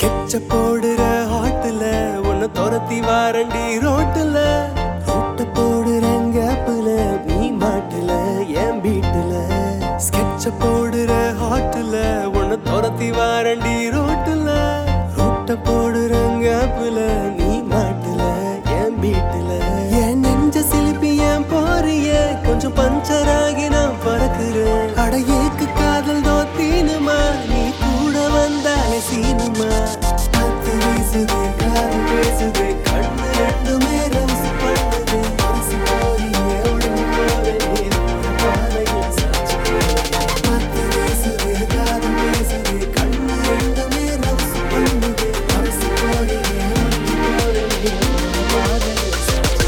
ஸ்கெட்ச போடுற ஹாட்டுல உன்னை துரத்தி வாரண்டி ரோட்டுல ரோட்ட போடுற கேப்புல நீ மாட்டுல என் வீட்டுல ஸ்கெட்ச போடுற ஹாட்டுல உன்னை துரத்தி வாரண்டி ரோட்டுல ரோட்ட போடுற கேப்புல நீ மாட்டுல என் வீட்டுல என் நெஞ்ச சிலிப்பி ஏன் போறிய கொஞ்சம் பஞ்சர் ஆகி நான் பறக்குறேன் அட ஏக்கு காதல் தோத்தீனுமா நீ கூட வந்தாலே சீனுமா பத்து வீசுது கால் பேசுது கண்ணு ரெண்டுமே ரம்சு பண்ணுது மனசு போறியே ஒழுங்கு போவே நீ பாதையில் சாட்சி பத்து வீசுது கால் பேசுது கண்ணு ரெண்டுமே ரம்சு பண்ணுது மனசு போறியே ஒழுங்கு போவே நீ பாதையில் சாட்சி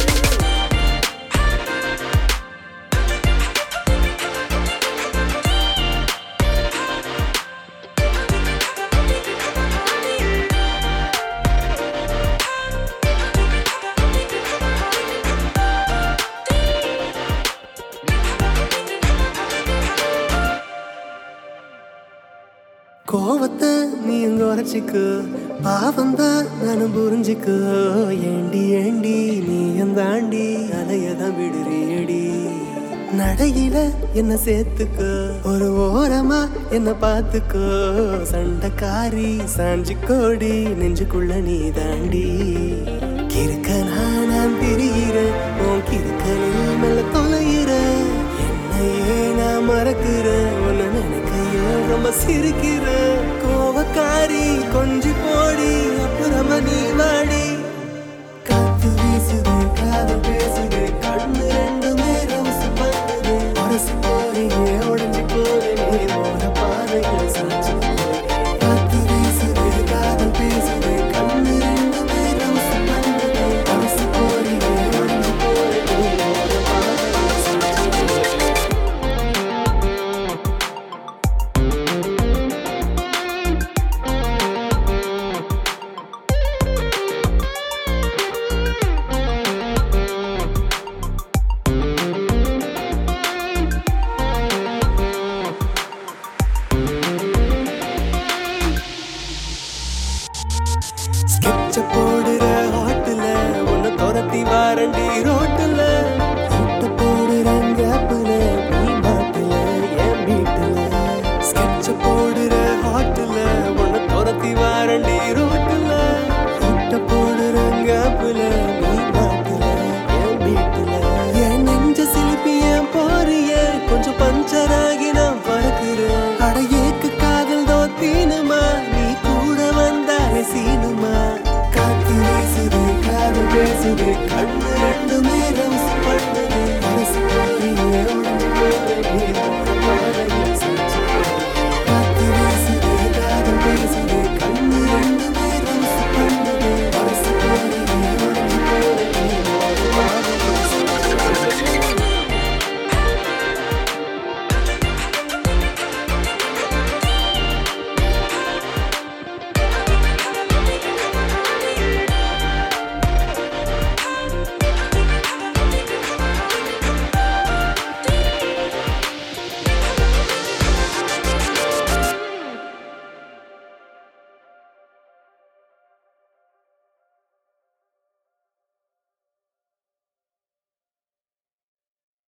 கோவத்தை நீ அங்க உரைச்சிக்கோ பாவந்தான் நானும் புரிஞ்சுக்கோ ஏண்டி ஏண்டி நீ தாண்டி அலையதான் விடுறியடி நடையில என்ன சேர்த்துக்கோ ஒரு ஓரமா என்ன பார்த்துக்கோ சண்டைக்காரி சாஞ்சி கோடி நெஞ்சுக்குள்ள நீ தாண்டி கிறுக்க நான் திரியிறேன்